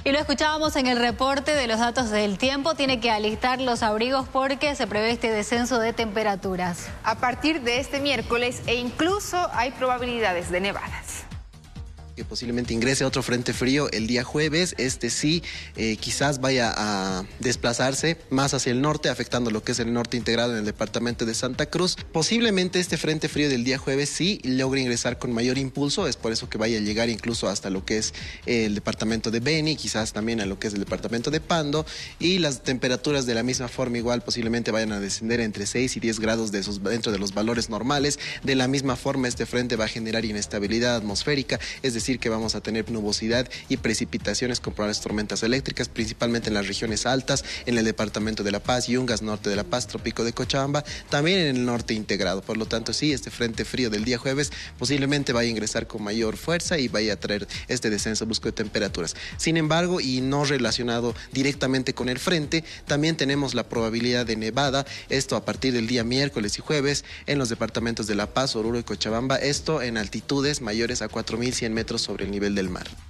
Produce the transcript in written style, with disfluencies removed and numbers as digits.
Y lo escuchábamos en el reporte de los datos del tiempo, tiene que alistar los abrigos porque se prevé este descenso de temperaturas. A partir de este miércoles e incluso hay probabilidades de nevadas. Que posiblemente ingrese otro frente frío el día jueves. Este sí, quizás vaya a desplazarse más hacia el norte, afectando lo que es el norte integrado en el departamento de Santa Cruz. Posiblemente este frente frío del día jueves sí logre ingresar con mayor impulso, es por eso que vaya a llegar incluso hasta lo que es el departamento de Beni, quizás también a lo que es el departamento de Pando, y las temperaturas de la misma forma igual posiblemente vayan a descender entre 6 y 10 grados dentro de los valores normales. De la misma forma este frente va a generar inestabilidad atmosférica, es decir que vamos a tener nubosidad y precipitaciones con probables tormentas eléctricas, principalmente en las regiones altas, en el departamento de La Paz, Yungas, norte de La Paz, Trópico de Cochabamba, también en el norte integrado. Por lo tanto, sí, este frente frío del día jueves posiblemente vaya a ingresar con mayor fuerza y vaya a traer este descenso brusco de temperaturas. Sin embargo, y no relacionado directamente con el frente, también tenemos la probabilidad de nevada, esto a partir del día miércoles y jueves en los departamentos de La Paz, Oruro y Cochabamba, esto en altitudes mayores a 4.100 metros sobre el nivel del mar.